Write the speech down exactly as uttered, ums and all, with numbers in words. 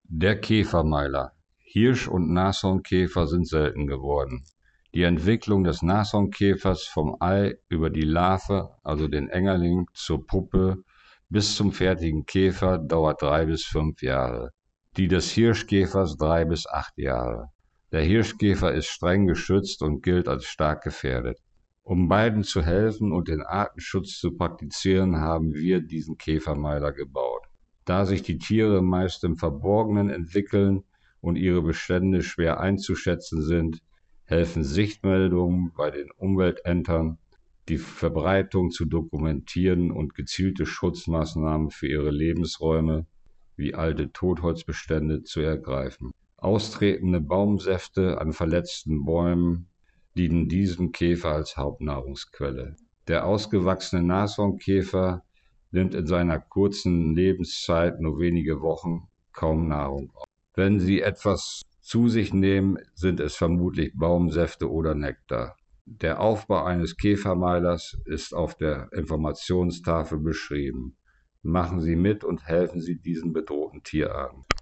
Der Käfermeiler. Hirsch- und Nashornkäfer sind selten geworden. Die Entwicklung des Nashornkäfers vom Ei über die Larve, also den Engerling, zur Puppe bis zum fertigen Käfer dauert drei bis fünf Jahre. Die des Hirschkäfers drei bis acht Jahre. Der Hirschkäfer ist streng geschützt und gilt als stark gefährdet. Um beiden zu helfen und den Artenschutz zu praktizieren, haben wir diesen Käfermeiler gebaut. Da sich die Tiere meist im Verborgenen entwickeln und ihre Bestände schwer einzuschätzen sind, helfen Sichtmeldungen bei den Umweltämtern, die Verbreitung zu dokumentieren und gezielte Schutzmaßnahmen für ihre Lebensräume wie alte Totholzbestände zu ergreifen. Austretende Baumsäfte an verletzten Bäumen dienen diesem Käfer als Hauptnahrungsquelle. Der ausgewachsene Nashornkäfer nimmt in seiner kurzen Lebenszeit nur wenige Wochen kaum Nahrung auf. Wenn sie etwas zu sich nehmen, sind es vermutlich Baumsäfte oder Nektar. Der Aufbau eines Käfermeilers ist auf der Informationstafel beschrieben. Machen Sie mit und helfen Sie diesen bedrohten Tierarten.